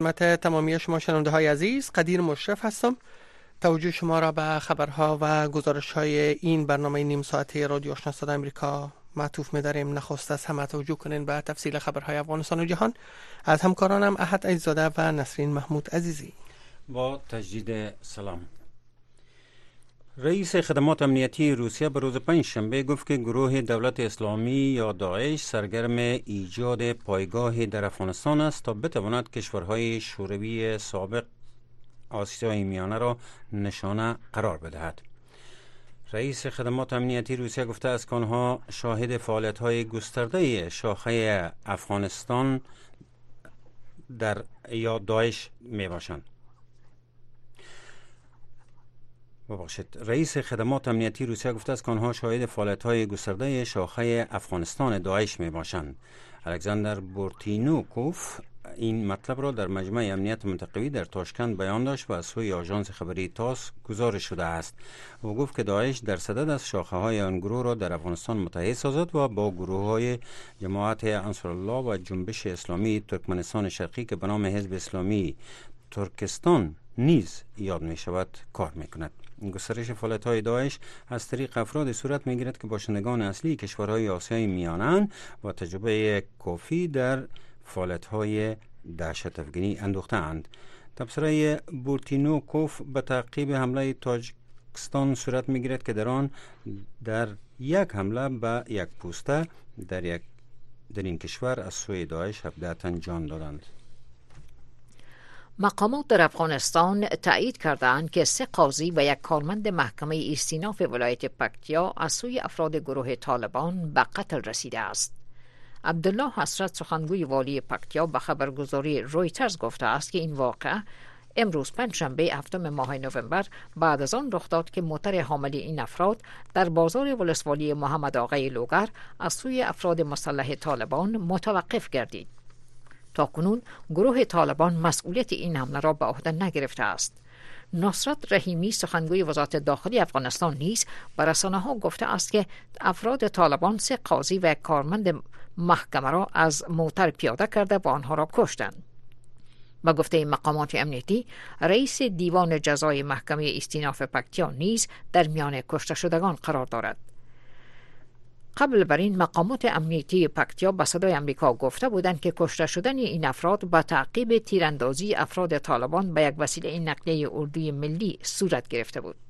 خدمت تمامی شما شنونده های عزیز، قدیر مشرف هستم. توجه شما را به خبرها و گزارش های این برنامه نیم ساعته رادیو آشنا صدای امریکا معطوف می‌داریم. نخست از همه توجه کنین به تفصیل خبرهای افغانستان و جهان از همکارانم احد عزیزاده و نسرین محمود عزیزی. با تجدید سلام. رئیس خدمات امنیتی روسیه به روز پنجشنبه گفت که گروه دولت اسلامی یا داعش سرگرم ایجاد پایگاهی در افغانستان است تا بتواند کشورهای شوروی سابق آسیای میانه را نشانه قرار بدهد. رئیس خدمات امنیتی روسیه گفته است که آنها شاهد فعالیت‌های گسترده شاخه افغانستان در یا داعش میباشند. رئیس خدمات امنیتی روسیه گفته است که آنها شاهد فعالیت‌های گسترده شاخه افغانستان داعش میباشند. الکساندر بورتینوکوف این مطلب را در مجمع امنیت منطقوی در تاشکند بیان داشت و از سوی آژانس خبری تاس گزارش شده است. او گفت که داعش در صدد است شاخه‌های آن گروه را در افغانستان متحد سازد و با گروه‌های جماعت انصارالله و جنبش اسلامی ترکمنستان شرقی که به نام حزب اسلامی ترکستان نیز یاد می شود کار می کند. گسترش فعالیت‌های داعش از طریق افراد صورت می گیرد که باشندگان اصلی کشورهای آسیای میانه و تجربه کافی در فعالیت‌های دهشت افکنی اندوخته اند. تبصره بورتینوکوف به تعقیب حمله تاجیکستان صورت می گیرد که در آن در یک حمله به یک پوسته در این کشور از سوی داعش 17 تن جان دادند. مقامات در افغانستان تایید کردند که 3 قاضی و یک کارمند محکمه استیناف ولایت پکتیا از سوی افراد گروه طالبان به قتل رسیده است. عبدالله حسرت سخنگوی والی پکتیا به خبرگزاری رویترز گفته است که این واقعه امروز پنجشنبه 7 ماه نوامبر بعد از آن رخ داد که موتر حامل این افراد در بازار ولسوالی محمد آقای لوگر از سوی افراد مسلح طالبان متوقف گردید. تاکنون گروه طالبان مسئولیت این حمله را به عهده نگرفته است. نصرت رحیمی سخنگوی وزارت داخلی افغانستان نیز به رسانه‌ها گفته است که افراد طالبان 3 قاضی و کارمند محکمه را از موتر پیاده کرده و آنها را کشتند. با گفته مقامات امنیتی، رئیس دیوان جزای محکمه استیناف پکتیا نیز در میان کشته شدگان قرار دارد. قبل بر این مقامات امنیتی پکتیا به صدای امریکا گفته بودند که کشته شدن این افراد با تعقیب تیراندازی افراد طالبان به یک وسیله نقلیه اردوی ملی صورت گرفته بود.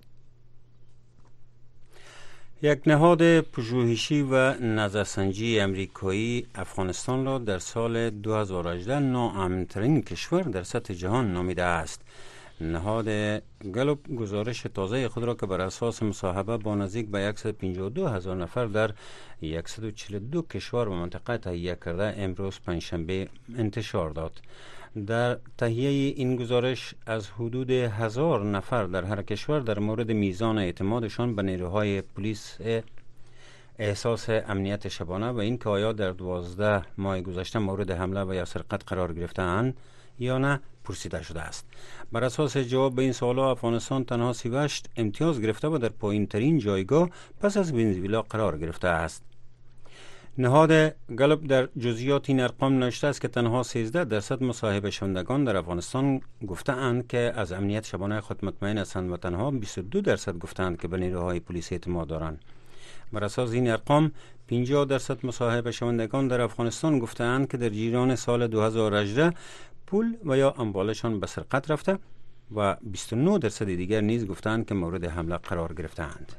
یک نهاد پژوهشی و نظرسنجی امریکایی افغانستان را در سال 2018 ناامن‌ترین کشور در سطح جهان نامیده است. نهاد گلوب گزارش تازه خود را که بر اساس مصاحبه با نزدیک به 152,000 نفر در 142 کشور و منطقه تهیه کرده امروز پنجشنبه انتشار داد. در تهیه این گزارش از حدود 1000 نفر در هر کشور در مورد میزان اعتمادشان به نیروهای پلیس احساس امنیت شبانه و این که آیا در 12 ماه گذشته مورد حمله و یا سرقت قرار گرفته‌اند یا نه پرسیده شده است. بر اساس جواب به این سوالات افغانستان تنها 38 امتیاز گرفته و در پایین‌ترین جایگاه پس از ونزوئلا قرار گرفته است. نهاد گلوب در جزئیات این ارقام نوشته است که تنها 13% مصاحبه شوندگان در افغانستان گفتند که از امنیت شبانه خود مطمئن هستند و تنها 22% گفتند که به نیروهای پلیس اعتماد دارند. بر اساس این ارقام 50% مصاحبه شوندگان در افغانستان گفتند که در جریان سال 2018 پول و یا اموالشان به سرقت رفته و 29% دیگر نیز گفتند که مورد حمله قرار گرفتند.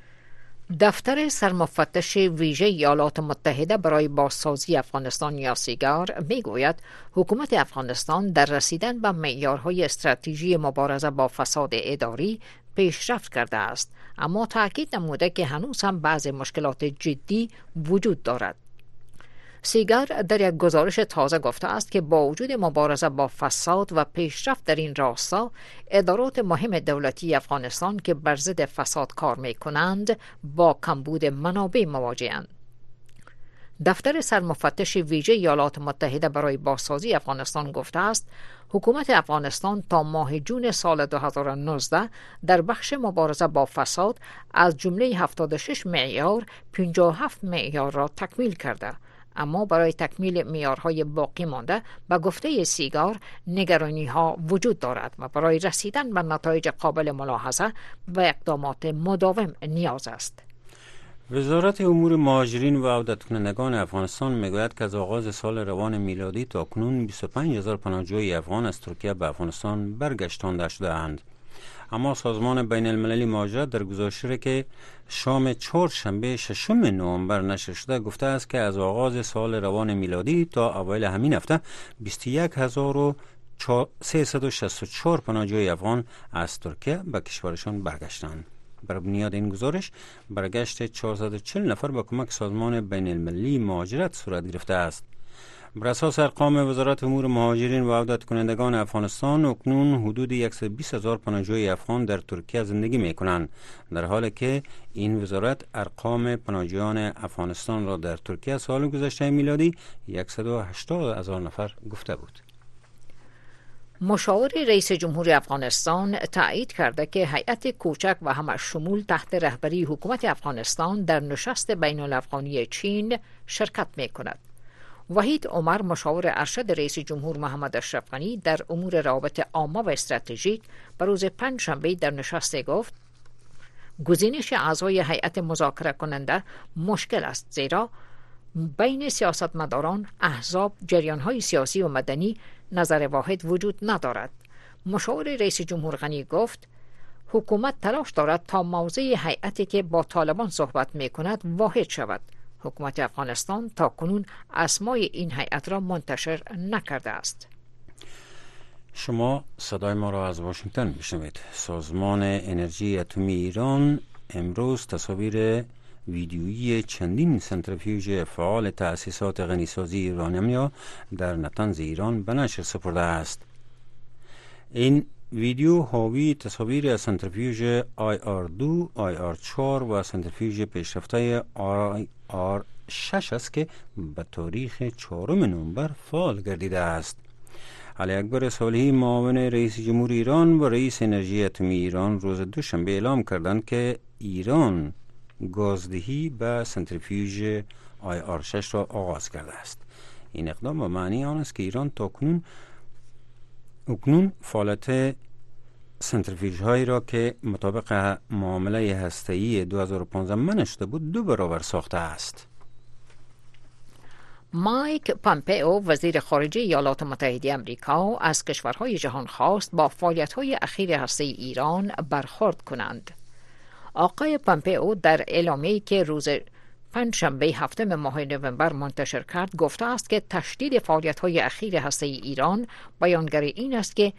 دفتر سرمفتش ویژه ایالات متحده برای بازسازی افغانستان یا سیگار میگوید حکومت افغانستان در رسیدن به معیارهای استراتژی مبارزه با فساد اداری پیشرفت کرده است، اما تاکید نموده که هنوز هم بعضی مشکلات جدی وجود دارد. سیگار در یک گزارش تازه گفته است که با وجود مبارزه با فساد و پیشرفت در این راستا، ادارات مهم دولتی افغانستان که بر ضد فساد کار می‌کنند با کمبود منابع مواجه‌اند. دفتر سرمفتش ویژه ایالات متحده برای بازسازی افغانستان گفته است حکومت افغانستان تا ماه جون سال 2019 در بخش مبارزه با فساد از جمله 76 معیار 57 معیار را تکمیل کرده، اما برای تکمیل معیارهای باقی مانده به گفته سیگار نگرانی‌ها وجود دارد و برای رسیدن به نتایج قابل ملاحظه و اقدامات مداوم نیاز است. وزارت امور مهاجرین و عودت کنندگان افغانستان میگوید که از آغاز سال روان میلادی تا کنون 25,000 پناهجوی افغان از ترکیه به افغانستان برگشتانده شده‌اند. اما سازمان بین المللی مهاجرت در گزارشی که شام چهارشنبه 6 نوامبر نشر شده گفته است که از آغاز سال روان میلادی تا اوایل همین هفته 21,364 پناهجوی افغان از ترکیه به کشورشان برگشتند. بر بنیاد این گزارش برگشت 440 نفر با کمک سازمان بین المللی مهاجرت صورت گرفته است. بر اساس ارقام وزارت امور مهاجرین و عودت کنندگان افغانستان اکنون حدود 120,000 پناهجوی افغان در ترکیه زندگی می کنند، در حالی که این وزارت ارقام پناهجویان افغانستان را در ترکیه سال گذشته میلادی 180,000 نفر گفته بود. مشاور رئیس جمهور افغانستان تایید کرده که هیئت کوچک و همشمول تحت رهبری حکومت افغانستان در نشست بین الافغانی چین شرکت می کند. وحید عمر مشاور ارشد رئیس جمهور محمد اشرف غنی در امور روابط عامه و استراتژیک به روز پنجشنبه در نشست گفت گزینش اعضای هیئت مذاکره کننده مشکل است، زیرا بین سیاستمداران، احزاب، جریان‌های سیاسی و مدنی نظر واحد وجود ندارد. مشاور رئیس جمهور غنی گفت حکومت تلاش دارد تا موضع هیئتی که با طالبان صحبت می‌کند واحد شود. حکومت افغانستان تا کنون اسمای این هیئت را منتشر نکرده است. شما صدای ما را از واشنگتن میشنوید. سازمان انرژی اتمی ایران امروز تصاویر ویدیویی چندین سنتریفیوژ فعال تأسیسات غنیسازی یورانیم در نطنز ایران به نشر سپرده است. این ویدیو حاوی تصاویر از سنتریفیوژ IR2، IR4 و سنتریفیوژ پیشرفته IR6 است که به تاریخ 4 نوامبر فعال گردیده است. علی اکبر صالحی معاون رئیس جمهور ایران و رئیس انرژی اتمی ایران روز دوشنبه اعلام کردند که ایران گازدهی به سنتریفیوژ IR6 را آغاز کرده است. این اقدام به معنی آن است که ایران تا اکنون فعالیت سنتریفیوژ هایی را که مطابق معامله هسته‌ای 2015 منع شده بود 2 برابر ساخته است. مایک پامپئو وزیر خارجه ایالات متحده آمریکا از کشورهای جهان خواست با فعالیت‌های اخیر هسته‌ای ایران برخورد کنند. آقای پامپئو در اعلامیه‌ای که روز پنجشنبه 7 ماه نوامبر منتشر کرد گفته است که تشدید فعالیت‌های اخیر هسته‌ای ایران بیانگر این است که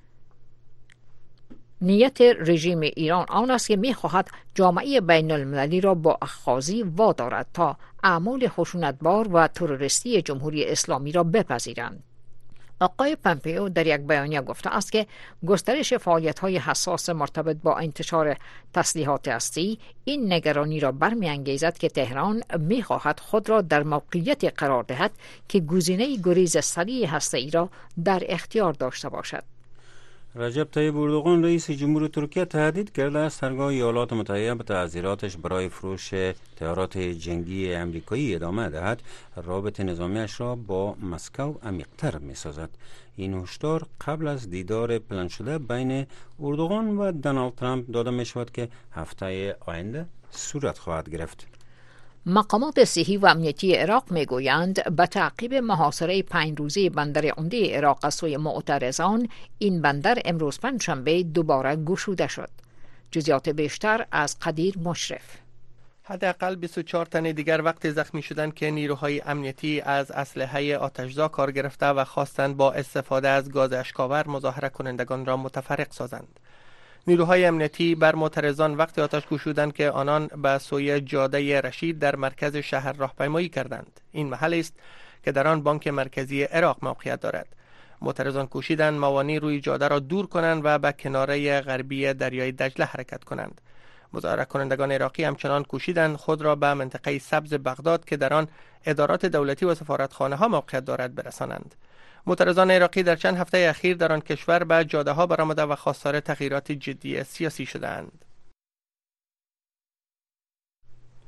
نیت رژیم ایران آن است که می‌خواهد جامعه بین المللی را با اخاذی وادارد تا اعمال خشونتبار و تروریستی جمهوری اسلامی را بپذیرند. آقای پامپئو در یک بیانیه گفته است که گسترش فعالیت‌های حساس مرتبط با انتشار تسلیحات هسته‌ای این نگرانی را برمی‌انگیزد که تهران می‌خواهد خود را در موقعیت قرار دهد که گزینه گریز سریع هسته‌ای را در اختیار داشته باشد. رجب طیب اردوغان رئیس جمهور ترکیه تهدید کرده است هرگاه ایالات متحده به تعذیراتش برای فروش طیارات جنگی امریکایی ادامه دهد رابط نظامیش را با مسکو عمیق‌تر می‌سازد. این هشدار قبل از دیدار پلن شده بین اردوغان و دونالد ترامپ داده می‌شود که هفته آینده صورت خواهد گرفت. مقامات صحی و امنیتی عراق میگویند به تعقیب محاصره 5 روزه بندر عمده عراق از سوی معترضان این بندر امروز پنجشنبه دوباره گشوده شد. جزئیات بیشتر از قدیر مشرف. حداقل 24 تن دیگر وقتی زخمی شدند که نیروهای امنیتی از اسلحه آتش‌زا کار گرفته و خواستند با استفاده از گاز اشک‌آور مظاهره کنندگان را متفرق سازند. نیروهای امنیتی بر معترضان وقتی آتش گشودند که آنان به سوی جاده رشید در مرکز شهر راهپیمایی کردند. این محل است که در آن بانک مرکزی عراق موقعیت دارد. معترضان کوشیدند موانع روی جاده را دور کنند و به کناره غربی دریای دجله حرکت کنند. مظاهره کنندگان عراقی همچنان کوشیدند خود را به منطقه سبز بغداد که در آن ادارات دولتی و سفارتخانه ها موقعیت دارد برسانند. معترضان عراقی در چند هفته اخیر در آن کشور به جاده ها برآمده و خواستار تغییرات جدی سیاسی شدند.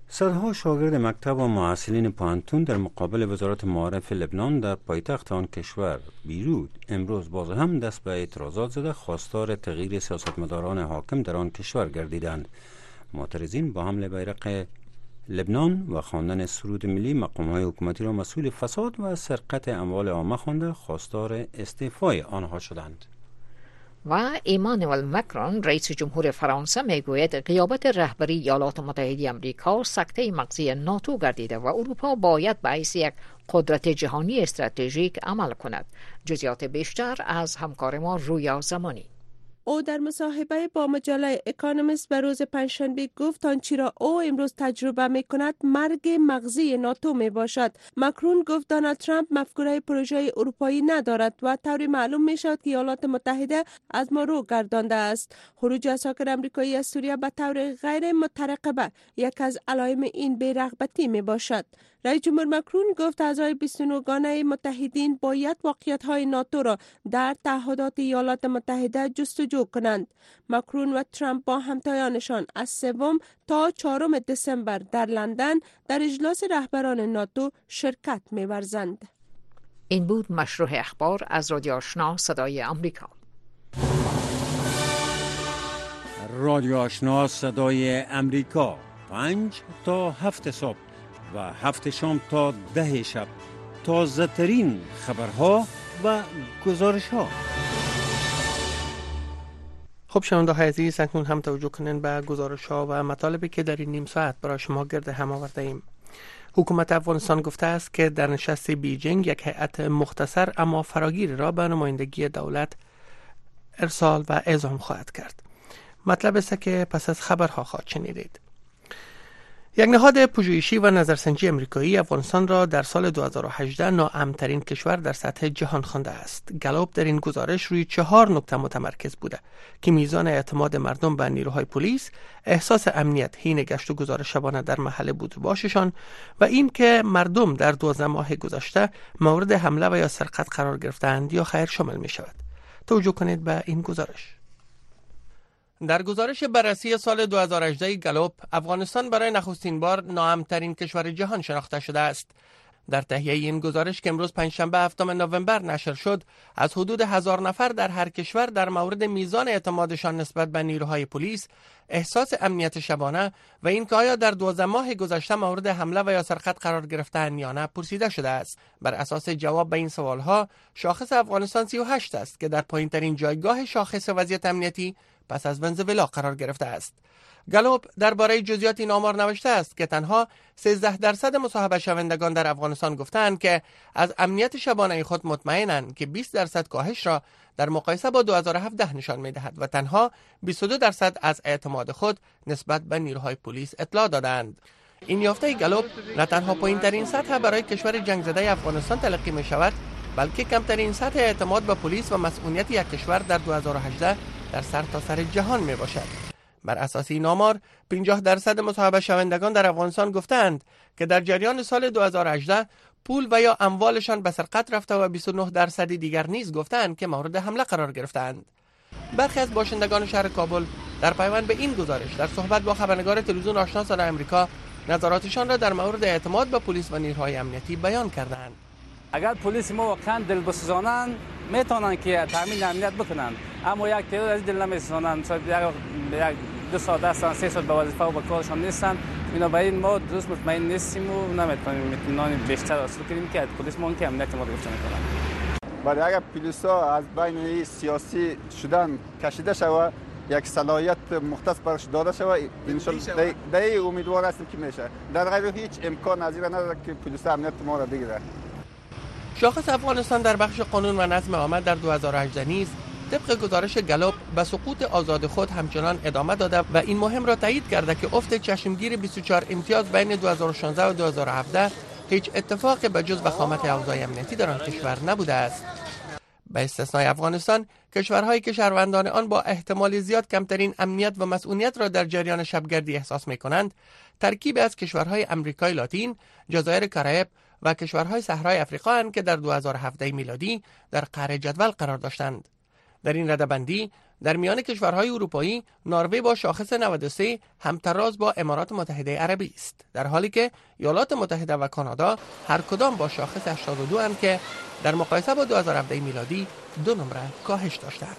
صدها شاگرد مکتب و معلمین پانتون در مقابل وزارت معارف لبنان در پایتخت آن کشور بیروت امروز باز هم دست به اعتراضات زده خواستار تغییر سیاستمداران حاکم در آن کشور گردیدند. معترضین با حمل بیرق لبنان و خواندن سرود ملی مقام‌های حکومتی را مسئول فساد و سرقت اموال عامه خوانده خواستار استعفای آنها شدند. و ایمانوئل مکرون رئیس جمهور فرانسه میگوید غیابت رهبری ایالات متحده آمریکا سکته مغزی ناتو گردیده و اروپا باید به حیث یک قدرت جهانی استراتژیک عمل کند. جزئیات بیشتر از همکار ما رویا زمانی. او در مصاحبه با مجله اکانومیست به روز پنجشنبه گفت آنچه را او امروز تجربه می کند مرگ مغزی ناتو می باشد. مکرون گفت دونالد ترامپ مفکوره پروژه اروپایی ندارد و طوری معلوم می شود که ایالات متحده از ما رو گردانده است. خروج اساکر آمریکایی از سوریه به طور غیر مترقبه یک از علائم این بی‌رغبتی می باشد. رئیس جمهور مکرون گفت اعضای 29 گانه متحدین باید واقعیت‌های ناتو را در تعهدات ایالات متحده جستجو کنند. مکرون و ترامپ با همتایانشان از 3 تا 4 دسامبر در لندن در اجلاس رهبران ناتو شرکت می‌ورزند. این بود مشروع اخبار از رادیو آشنا صدای آمریکا. رادیو آشنا صدای امریکا 5 تا 7 صبح و 7 شام تا 10 شب تازه ترین خبرها و گزارش ها. خب شنونده های عزیز، اکنون هم توجه کنین به گزارش ها و مطالبی که در این نیم ساعت برای شما گرد هم آورده ایم. حکومت افغانستان گفته است که در نشست بیجینگ یک هیئت مختصر اما فراگیر را به نمایندگی دولت ارسال و اعزام خواهد کرد. مطلب است که پس از خبرها خواهد شنیدید. یک نهاد پژوهشی و نظرسنجی امریکایی افغانستان را در سال 2018 ناامن‌ترین کشور در سطح جهان خوانده است. گالوب در این گزارش روی 4 نکته متمرکز بوده که میزان اعتماد مردم به نیروهای پلیس، احساس امنیت حین گشت و گذار شبانه در محل بودباششان و این که مردم در 12 ماه گذشته مورد حمله و یا سرقت قرار گرفتند یا خیر شامل می شود. توجه کنید به این گزارش. در گزارش بررسی سال 2018 گالوب، افغانستان برای نخستین بار ناامن‌ترین کشور جهان شناخته شده است. در تهیه این گزارش که امروز پنجشنبه 7 نوامبر نشر شد، از حدود 1000 نفر در هر کشور در مورد میزان اعتمادشان نسبت به نیروهای پلیس، احساس امنیت شبانه و اینکه آیا در 12 ماه گذشته مورد حمله و یا سرقت قرار گرفته‌اند یا نه پرسیده شده است. بر اساس جواب به این سوالها، شاخص افغانستان 38 است که در پایین‌ترین جایگاه شاخص وضعیت امنیتی پس از ونزوئلا قرار گرفته است. گالوب درباره جزئیات این آمار نوشته است که تنها 13% مصاحبه شوندگان در افغانستان گفتند که از امنیت شبانه خود مطمئنند که 20% کاهش را در مقایسه با 2017 نشان می‌دهد و تنها 22% از اعتماد خود نسبت به نیروهای پلیس اطلاع دادند. این یافته گالوب نه تنها پایین‌ترین سطح برای کشور جنگ زده افغانستان تلقی می‌شود، بلکه کمترین سطح اعتماد به پلیس و مسئولیت یک کشور در 2018 در سرتاسر جهان می باشد. بر اساس این آمار 50% مصاحبه شوندگان در افغانستان گفتند که در جریان سال 2018 پول و یا اموالشان به سرقت رفته و 29% دیگر نیز گفتند که مورد حمله قرار گرفتند. برخی از باشندگان شهر کابل در پیوند به این گزارش در صحبت با خبرنگار تلویزیون آشنا صدای آمریکا نظراتشان را در مورد اعتماد به پلیس و نیروهای امنیتی بیان کردند. اگر پلیس ما واقعا دل بسوزانند میتونن که تامین امنیت بکنن، اما یک تعداد از دل نمیسوزانند، یک 2 ساعت هستن 3 ساعت به وظیفه و به کارشان نیستن. بنابراین ما درست مطمئن نیستیم و نمیتونیم اطمینان بیشتر حاصل کنیم که پلیس ما که امنیت ما رو حفظ میکنن. ولی اگر پلیسا از بین سیاسی شدن کشیده شود، یک صلاحیت مختص برش داده شود، ان شاءالله در امیدوار هستیم که میشه. در غیر هیچ امکان از این نداره که پلیس امنیت ما را بگیره. شاخص افغانستان در بخش قانون و نظم عامه در 2018 نیز طبق گزارش گالوب به سقوط آزاد خود همچنان ادامه داده و این مهم را تایید کرده که افت چشمگیر 24 امتیاز بین 2016 و 2017 هیچ اتفاق به جز وخامت اوضاع امنیتی در آن کشور نبوده است. به استثنای افغانستان، کشورهایی که شهروندان آن با احتمال زیاد کمترین امنیت و مسئولیت را در جریان شبگردی احساس می‌کنند، ترکیبی از کشورهای امریکای لاتین، جزایر کرائیب و کشورهای صحرای افریقا اند که در 2017 میلادی در قعر جدول قرار داشتند. در این رده‌بندی در میان کشورهای اروپایی نروژ با شاخص 93 همتراز با امارات متحده عربی است، در حالی که ایالات متحده و کانادا هر کدام با شاخص 82 اند که در مقایسه با 2017 میلادی 2 نمره کاهش داشتند.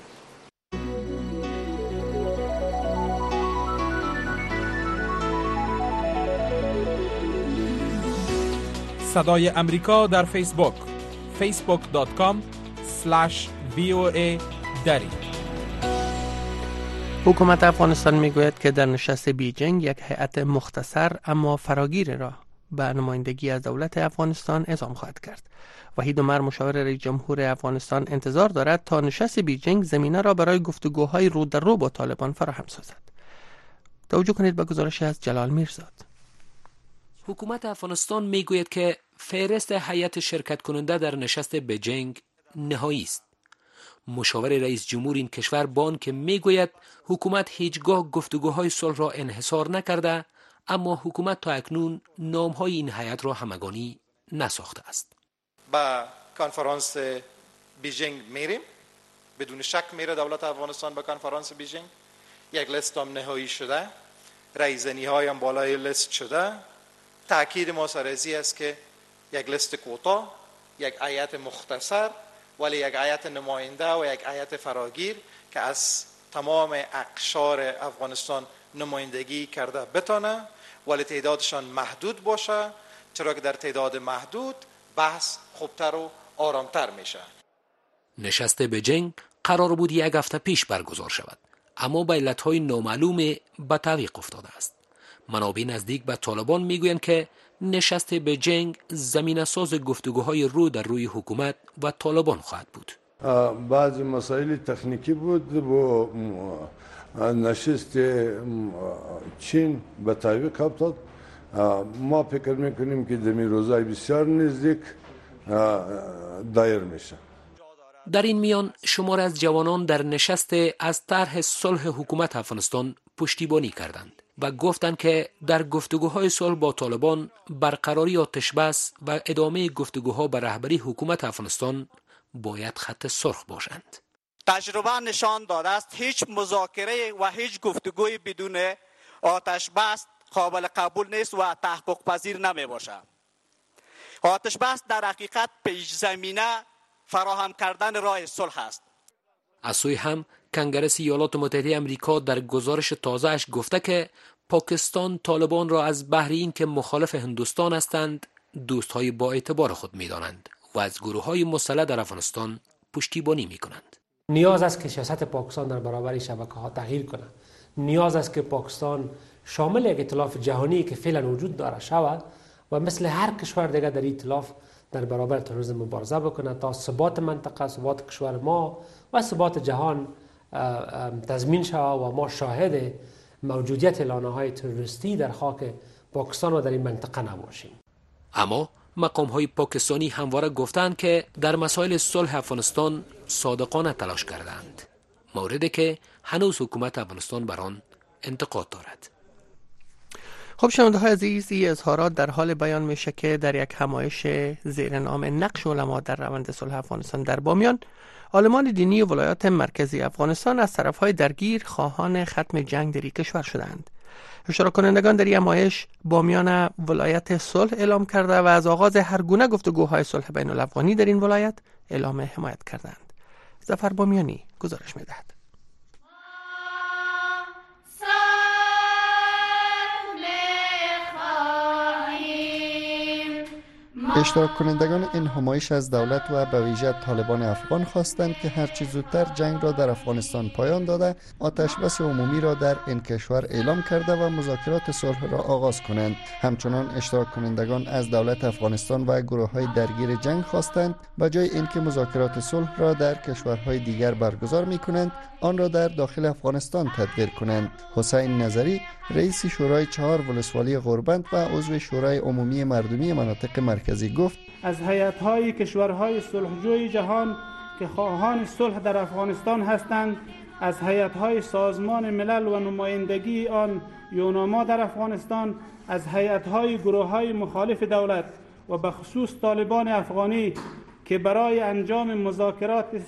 صدای امریکا در فیسبوک facebook.com/VOA دری. حکومت افغانستان میگوید که در نشست بیجینگ یک هیئت مختصر اما فراگیر را به نمایندگی از دولت افغانستان اعزام خواهد کرد. وحید عمر مشاور رئیس جمهور افغانستان انتظار دارد تا نشست بیجینگ زمینه را برای گفتگوهای رو در رو با طالبان فراهم سازد. توجه کنید به گزارشی از جلال میرزاد. حکومت افغانستان میگوید که فهرست هیئت شرکت کننده در نشست بیجینگ نهایی است. مشاور رئیس جمهور این کشور بان که میگوید حکومت هیچگاه گفتگوهای صلح را انحصار نکرده، اما حکومت تا اکنون نامهای این هیئت را همگانی نساخته است. با کنفرانس بیجینگ میریم، بدون شک میره دولت افغانستان به کنفرانس بیجینگ. یک لیست هم نهایی شده، رایزنی های هم بالای لیست شده. تأکید ما سر ازی است که یک لیست کوتاه، یک هیئت مختصر ولی یک هیئت نماینده و یک هیئت فراگیر که از تمام اقشار افغانستان نمایندگی کرده بتونه، ولی تعدادشان محدود باشه، چرا که در تعداد محدود بحث خوبتر و آرامتر میشه. نشست بیجینگ قرار بود یک هفته پیش برگزار شود، اما به علتهای نامعلوم به تعویق افتاده است. منابع نزدیک به طالبان میگویند که نشست بیجینگ زمینه ساز گفتگوهای رو در روی حکومت و طالبان خواهد بود. بعضی مسائل تکنیکی بود و نشست چین به تعویق افتاد. ما فکر میکنیم که در روزهای بسیار نزدیک دایر میشه. در این میان شمار از جوانان در نشست از طرح صلح حکومت افغانستان پشتیبانی کردند و گفتند که در گفتگوهای صلح با طالبان برقراری آتش بس و ادامه گفتگوها به رهبری حکومت افغانستان باید خط سرخ باشند. تجربه نشان داده است هیچ مذاکره و هیچ گفتگوی بدون آتش بس قابل قبول نیست و تحقق پذیر نمی باشد. آتش بس در حقیقت پیش زمینه فراهم کردن راه صلح است. از سوی هم کنگره ایالات متحده آمریکا در گزارش تازه‌اش گفته که پاکستان طالبان را از بهر اینکه مخالف هندوستان هستند دوستهای با اعتبار خود می‌دانند و از گروه‌های مسلح در افغانستان پشتیبانی می‌کنند. نیاز است که سیاست پاکستان در برابر شبکه‌ها تغییر کند. نیاز است که پاکستان شامل یک ائتلاف جهانی که فعلا وجود دارد شود و مثل هر کشور دیگر در ائتلاف در برابر تروریسم مبارزه بکنه تا ثبات منطقه، ثبات کشور ما و ثبات جهان تضمین شود و ما شاهد موجودیت اعلانه‌های تروریستی در خاک پاکستان و در این منطقه نباشیم. اما مقام‌های پاکستانی همواره گفتند که در مسائل صلح افغانستان صادقانه تلاش کردند، موردی که هنوز حکومت افغانستان بر آن انتقاد دارد. خب شنونده‌های عزیز، این اظهارات در حال بیان میشه که در یک همایش زیر نام نقش علما در روند صلح افغانستان در بامیان، عالمان دینی و ولایات مرکزی افغانستان از طرفهای درگیر خواهان ختم جنگ در کشور شدند. اشتراک کنندگان در این همایش بامیان ولایت صلح اعلام کرده و از آغاز هر گونه گفتگوهای صلح بین الافغانی در این ولایت اعلام حمایت کردند. ظفر بامیانی گزارش می‌دهد. اشتراک کنندگان این همایش از دولت و به ویژه طالبان افغان خواستند که هرچی زودتر جنگ را در افغانستان پایان داده، آتش بس عمومی را در این کشور اعلام کرده و مذاکرات صلح را آغاز کنند. همچنان اشتراک کنندگان از دولت افغانستان و گروه‌های درگیر جنگ خواستند به جای اینکه مذاکرات صلح را در کشورهای دیگر برگزار می‌کنند، آن را در داخل افغانستان تدبیر کنند. حسین نظری، رئیس شورای 4 ولسوالی غربند و عضو شورای عمومی مردمی مناطق مرکزی گفت: از هیئت‌های کشورهای صلحجوی جهان که خواهان صلح در افغانستان هستند، از هیئت‌های سازمان ملل و نمایندگی آن یوناما در افغانستان، از هیئت‌های گروه‌های مخالف دولت و به خصوص طالبان افغانی که برای انجام مذاکرات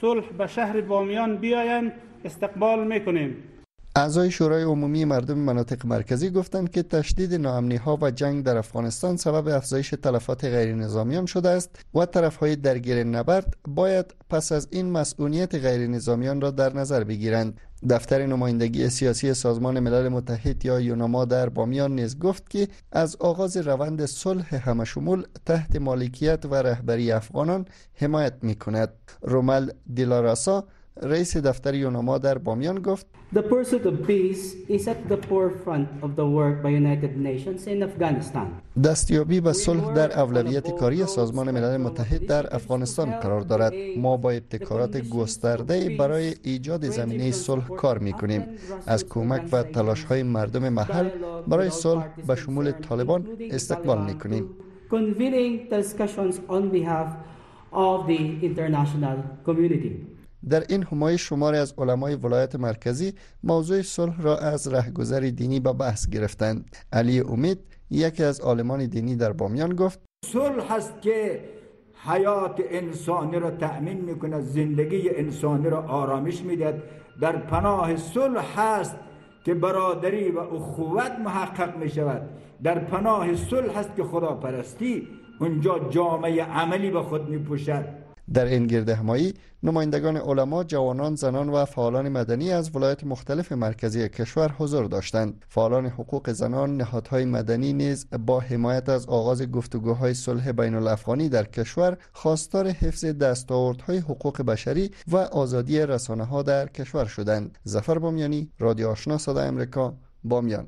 صلح به شهر بامیان بیایند استقبال میکنیم. اعضای شورای عمومی مردم مناطق مرکزی گفتند که تشدید ناامنی‌ها و جنگ در افغانستان سبب افزایش تلفات غیر نظامیان شده است و طرف‌های درگیر نبرد باید پس از این مسئولیت غیر نظامیان را در نظر بگیرند. دفتر نمایندگی سیاسی سازمان ملل متحد یا یوناما در بامیان نیز گفت که از آغاز روند صلح همشمول تحت مالکیت و رهبری افغانان حمایت می‌کند. رومل دیلاراسا رئیس دفتر یوناما در بامیان گفت The pursuit of peace is at the forefront of the work by United Nations in Afghanistan. دستیابی به صلح در اولویت کاری سازمان ملل متحد در افغانستان قرار دارد. ما با ابتکارات گسترده برای ایجاد زمینه صلح کار می‌کنیم. از کمک و تلاش‌های مردم محل برای صلح به شمول طالبان استقبال می‌کنیم. Convening discussions on behalf of the international community. در این همایش شماری از علمای ولایت مرکزی موضوع صلح را از رهگذر دینی به بحث گرفتند. علی امید یکی از عالمان دینی در بامیان گفت صلح است که حیات انسانی را تأمین میکند، زندگی انسانی را آرامش میدهد. در پناه صلح است که برادری و اخوت محقق می شود. در پناه صلح است که خداپرستی اونجا جامعه عملی به خود می پوشد. در این گردهمایی نمایندگان علما، جوانان، زنان و فعالان مدنی از ولایات مختلف مرکزی کشور حضور داشتند. فعالان حقوق زنان، نهادهای مدنی نیز با حمایت از آغاز گفتگوهای صلح بین الافغانی در کشور خواستار حفظ دستاوردهای حقوق بشری و آزادی رسانه‌ها در کشور شدند. ظفر بامیانی، رادیو آشنا صدای امریکا، بامیان.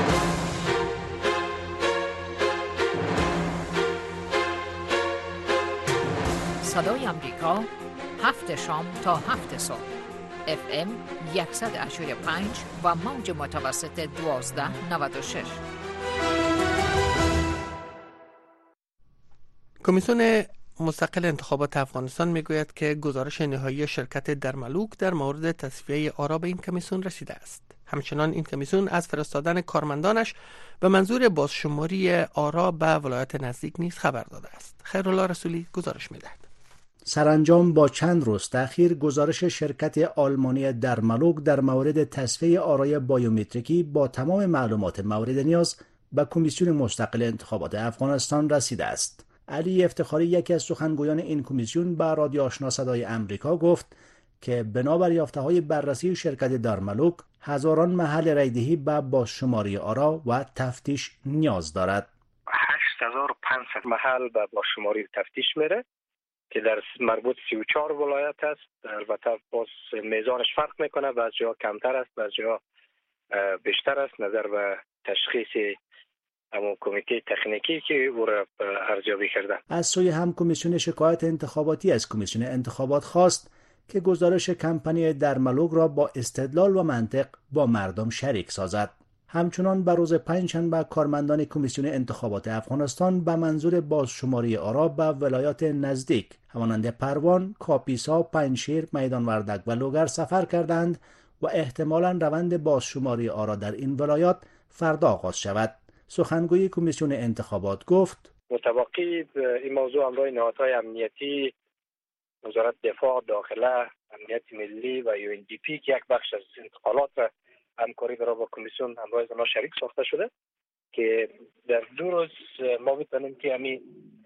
صدای امریکا 7 شام تا 7 صبح FM 100.5 و موج متوسط 1296. کمیسیون مستقل انتخابات افغانستان میگوید که گزارش نهایی شرکت درملوک در مورد تصفیه آرا به این کمیسیون رسیده است. همچنان این کمیسیون از فرستادن کارمندانش به منظور بازشماری آرا به ولایت نزدیک نیز خبر داده است. خیرالله رسولی گزارش میدهد. سرانجام با چند روز تأخیر گزارش شرکت آلمانی درملوک در مورد تصفیه آرای بایومتریکی با تمام معلومات مورد نیاز به کمیسیون مستقل انتخابات افغانستان رسیده است. علی افتخاری یکی از سخنگویان این کمیسیون به رادیو آشنا صدای امریکا گفت که بنابر یافته‌های بررسی شرکت درملوک هزاران محل رایدهی به بازشماری آرا و تفتیش نیاز دارد. 8500 محل به بازشماری تفتیش میره که در مربوط 34 ولایت است. البته باز میزانش فرق میکنه، بعضی جا کمتر است، بعضی جا بیشتر است نظر به تشخیص همون کمیته تکنیکی که او را ارزیابی کرده. از سوی هم کمیسیون شکایت انتخاباتی از کمیسیون انتخابات خواست که گزارش کمپانی درملوک را با استدلال و منطق با مردم شریک سازد. همچنان بر روز پنجشنبه کارمندان کمیسیون انتخابات افغانستان به منظور بازشماری آرا به ولایات نزدیک همانند پروان، کاپیسا، پنجشیر، میدان وردک و لوگر سفر کردند و احتمالاً روند بازشماری آرا در این ولایات فردا آغاز شود. سخنگوی کمیسیون انتخابات گفت متوقی این موضوع همراه نهادهای امنیتی، وزارت دفاع، داخله، امنیت ملی و UNDP که یک بخش از انتقالات را همکاری را با کمیسیون همراه آنها شریک ساخته شده که در 2 روز ما بتونیم که همین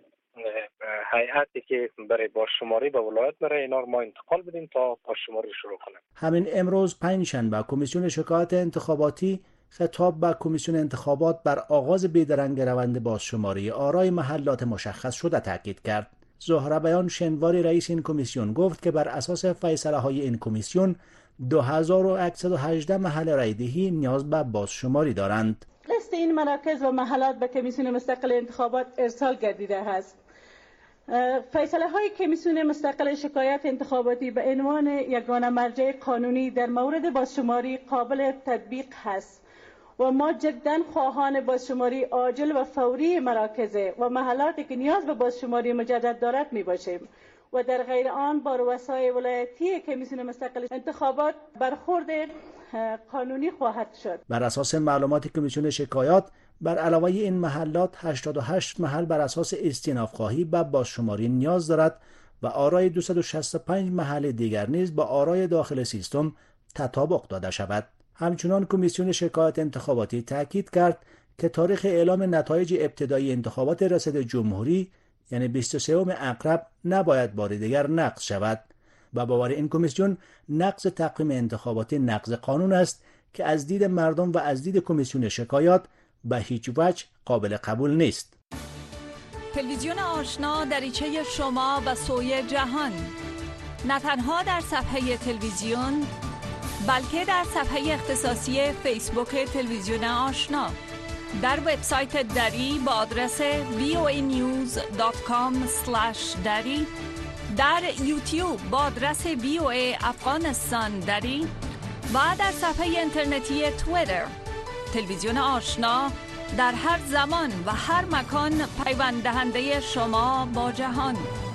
هیئتی که برای بازشماری به ولایت میره اینا رو ما انتقال بدیم تا بازشماری شروع کنیم. همین امروز پنجشنبه کمیسیون شکایت انتخاباتی خطاب به کمیسیون انتخابات بر آغاز بیدرنگ روند بازشماری آرای محلات مشخص شده تاکید کرد. زهره بیان شنواری رئیس این کمیسیون گفت که بر اساس فیصله های این کمیسیون 2118 محل رایدهی نیاز به بازشماری دارند. لیست این مراکز و محلات به کمیسیون مستقل انتخابات ارسال گردیده است. فیصله های کمیسیون مستقل شکایت انتخاباتی به عنوان یگانه مرجع قانونی در مورد بازشماری قابل تطبیق است و ما جدا خواهان بازشماری عاجل و فوری مراکز و محلاتی که نیاز به بازشماری مجدد دارد می باشیم و در غیر آن با رؤسای ولایتی کمیسیون مستقل انتخابات برخورد قانونی خواهد شد. بر اساس معلومات کمیسیون شکایات بر علاوه این محلات 88 محل بر اساس استئناف خواهی به بازشماری نیاز دارد و آرای 265 محل دیگر نیز با آرای داخل سیستم تطابق داده شود. همچنان کمیسیون شکایات انتخاباتی تاکید کرد که تاریخ اعلام نتایج ابتدایی انتخابات ریاست جمهوری یعنی 23 اکتبر نباید بار دیگر نقض شود. و باور این کمیسیون نقض تقویم انتخاباتی نقض قانون است که از دید مردم و از دید کمیسیون شکایات به هیچ وجه قابل قبول نیست. تلویزیون آشنا دریچه شما و سوی جهان، نه تنها در صفحه تلویزیون بلکه در صفحه اختصاصی فیسبوک تلویزیون آشنا، در وبسایت دری با آدرس voanews.com/dari، در یوتیوب با آدرس VOA افغانستان دری و در صفحه اینترنتی توییتر. تلویزیون آشنا در هر زمان و هر مکان پیوند دهنده شما با جهان.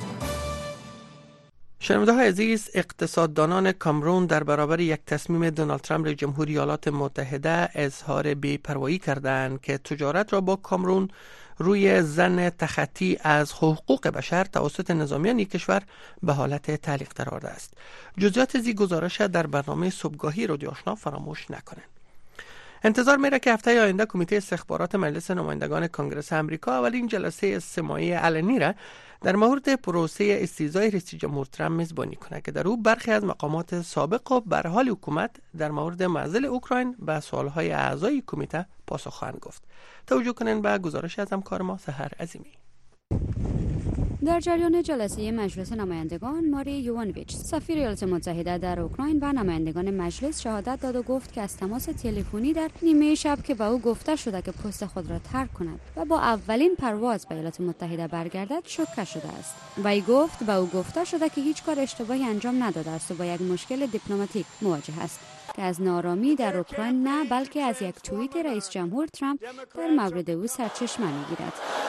شنونده‌های عزیز، اقتصاددانان کامرون در برابر یک تصمیم دونالد ترامپ رئیس جمهور ایالات متحده اظهار بی‌پروایی کردند که تجارت را با کامرون روی ضمن تخطی از حقوق بشر توسط نظامیان کشور به حالت تعلیق قرار است. جزئیات از این گزارش در برنامه صبحگاهی رادیو آشنا فراموش نکنید. انتظار میره که هفته آینده کمیته استخبارات مجلس نمایندگان کنگره آمریکا اولین جلسه استماعی علنی را در مورد پروسه استیضاح رئیس جمهور ترامپ میزبانی کنه که در او برخی از مقامات سابق و به حال حکومت در مورد معضل اوکراین به سوالهای اعضای کمیته پاسخ خواهند گفت. توجه کنین به گزارش از همکار ما سحر عظیمی. در جریان جلسه مجلس نمایندگان، ماری یوانویچ، سفیر ایالات متحده در اوکراین، و نمایندگان مجلس شهادت داد و گفت که از تماس تلفنی در نیمه شب که به او گفته شده که پست خود را ترک کند و با اولین پرواز به ایالات متحده برگردد شوکه شده است. وی گفت به او گفته شده که هیچ کار اشتباهی انجام نداده است و با یک مشکل دیپلماتیک مواجه است که از نارامی در اوکراین نه بلکه از یک توییت رئیس جمهور ترامپ در مورد او سرچشمه می‌گیرد.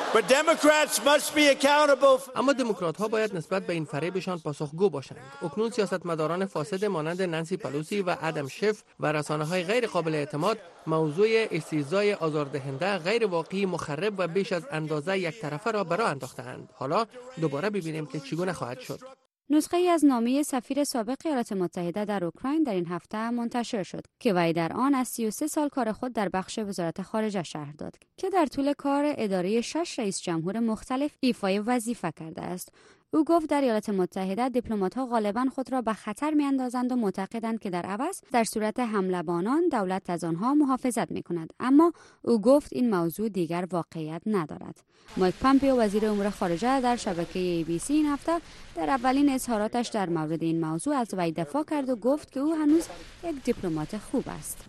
اما دموکرات ها باید نسبت به این فریبشان پاسخگو باشند. اکنون سیاستمداران فاسد مانند نانسی پلوسی و ادم شف و رسانه‌های غیر قابل اعتماد موضوع استیضاح آزاردهنده، غیر واقعی، مخرب و بیش از اندازه یک طرفه را برآ انداختند. حالا دوباره ببینیم که چگونه خواهد شد. نسخه ای از نامه سفیر سابق ایالات متحده در اوکراین در این هفته منتشر شد که وی در آن از 33 سال کار خود در بخش وزارت خارجه شرح داد که در طول کار اداره 6 رئیس جمهور مختلف ایفای وظیفه کرده است. او گفت در ایالات متحده دیپلمات‌ها غالباً خود را به خطر می‌اندازند و معتقدند که در عوض در صورت حمله به آنان دولت از آنها محافظت می‌کند. اما او گفت این موضوع دیگر واقعیت ندارد. مایک پامپئو وزیر امور خارجه در شبکه ABC این هفته در اولین اظهاراتش در مورد این موضوع از وی دفاع کرد و گفت که او هنوز یک دیپلمات خوب است.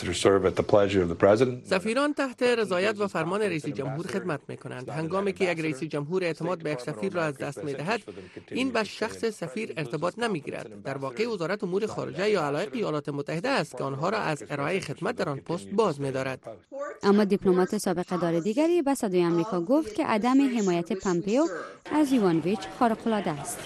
سفیران تحت رضایت و فرمان رئیس جمهور خدمت می‌کنند. هنگامی که یک رئیس جمهور اعتماد به یک سفیر را از دست می‌دهد، این به شخص سفیر ارتباط نمی‌گیرد. در واقع وزارت امور خارجه یا علایق ایالات متحده است که آنها را از ارائه خدمت در آن پست باز می‌دارد. اما دیپلمات سابق دار دیگری به صدای آمریکا گفت که عدم حمایت پامپئو از یوانویچ خارق‌العاده است.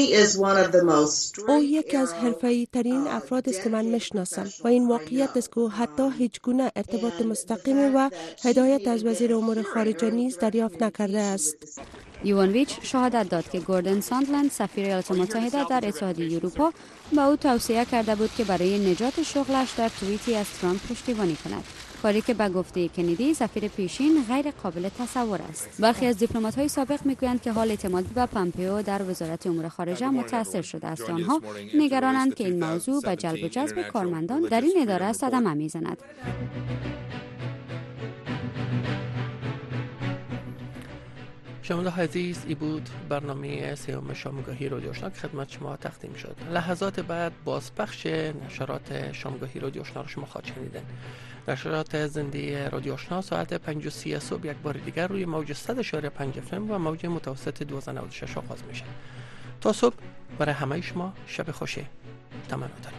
او یکی از حرفه‌ای ترین افراد است که من میشناسم و این واقعیت است که حتی هیچ گونه ارتباط مستقیم و هدایت از وزیر امور خارجه نیز دریافت نکرده است. یوانویچ شهادت داد که گوردن ساندلند، سفیر ایالات متحده در اتحادیه اروپا، به او توصیه کرده بود که برای نجات شغلش در توییتی از ترامپ پشتیبانی کند، کاری که به گفته کندی سفیر پیشین غیر قابل تصور است. برخی از دیپلمات‌های سابق میگویند که حال اعتماد به پامپئو در وزارت امور خارجه متاثر شده است. آنها نگرانند که این موضوع به جلب و جذب کارمندان در این اداره صدمه میزند. شنونده‌های عزیز، ای بود برنامه سوم شامگاهی رادیو آشنا که خدمت شما تقدیم شد. لحظات بعد بازپخش نشرات شامگاهی رادیو آشنا را شما خواهید شنیدن. نشرات زنده رادیو آشنا ساعت 5:30 صبح یک بار دیگر روی موج 100.5 FM و موج متوسط 1296 آغاز میشه. تا صبح برای همه شما شب خوشی. تمنا دارم.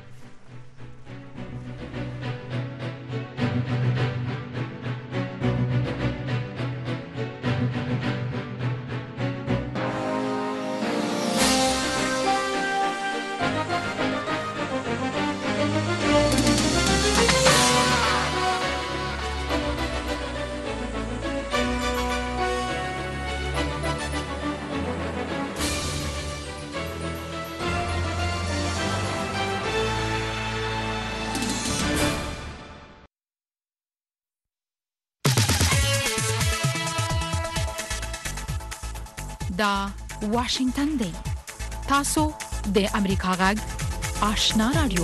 دا واشنگتن دی. تاسو د امریکا غږ آشنا رادیو